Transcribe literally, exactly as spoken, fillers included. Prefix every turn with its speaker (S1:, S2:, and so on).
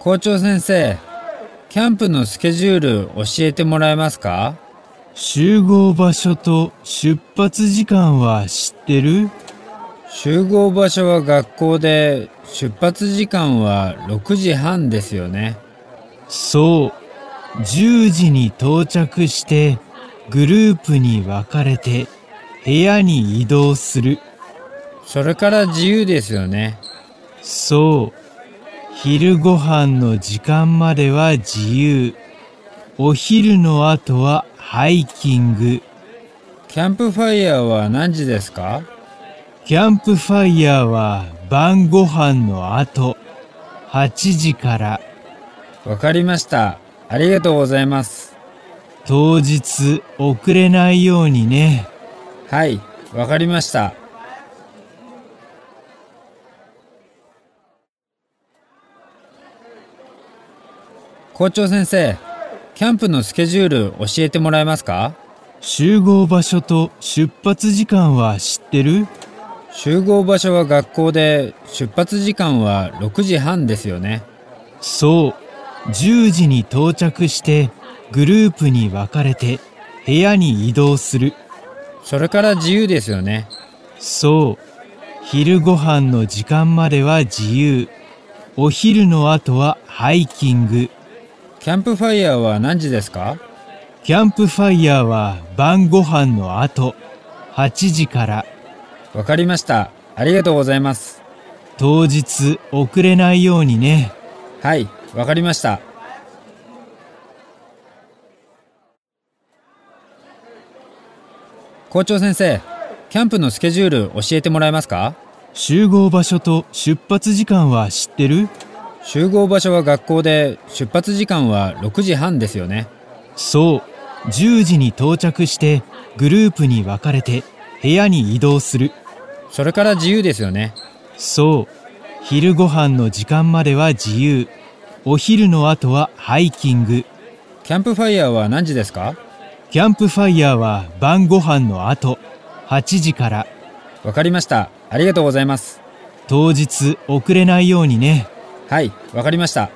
S1: 校長先生、キャンプのスケジュール教えてもらえますか？
S2: 集合場所と出発時間は知ってる？
S1: 集合場所は学校で、出発時間はろくじはんですよね。
S2: そう。じゅうじに到着して、グループに分かれて、部屋に移動する。
S1: それから自由ですよね。
S2: そう。昼ご飯の時間までは自由。お昼の後はハイキング。
S1: キャンプファイヤーは何時ですか？
S2: キャンプファイヤーは晩ご飯の後、はちじから。
S1: わかりました。ありがとうございます。
S2: 当日遅れないようにね。
S1: はい、わかりました。校長先生、キャンプのスケジュール教えてもらえますか？
S2: 集合場所と出発時間は知ってる？
S1: 集合場所は学校で、出発時間はろくじはんですよね。
S2: そう。じゅうじに到着して、グループに分かれて、部屋に移動する。
S1: それから自由ですよね。
S2: そう。昼ご飯の時間までは自由。お昼の後はハイキング。
S1: キャンプファイヤーは何時ですか？
S2: キャンプファイヤーは晩ご飯の後、はちじから。
S1: わかりました。ありがとうございます。
S2: 当日遅れないようにね。
S1: はい、わかりました。校長先生、キャンプのスケジュール教えてもらえますか？
S2: 集合場所と出発時間は知ってる？
S1: 集合場所は学校で、出発時間はろくじはんですよね。
S2: そう。じゅうじに到着して、グループに分かれて、部屋に移動する。
S1: それから自由ですよね。
S2: そう。昼ご飯の時間までは自由。お昼の後はハイキング。
S1: キャンプファイヤーは何時ですか？
S2: キャンプファイヤーは晩ご飯の後、はちじから。
S1: わかりました。ありがとうございます。
S2: 当日遅れないようにね。
S1: はい、わかりました。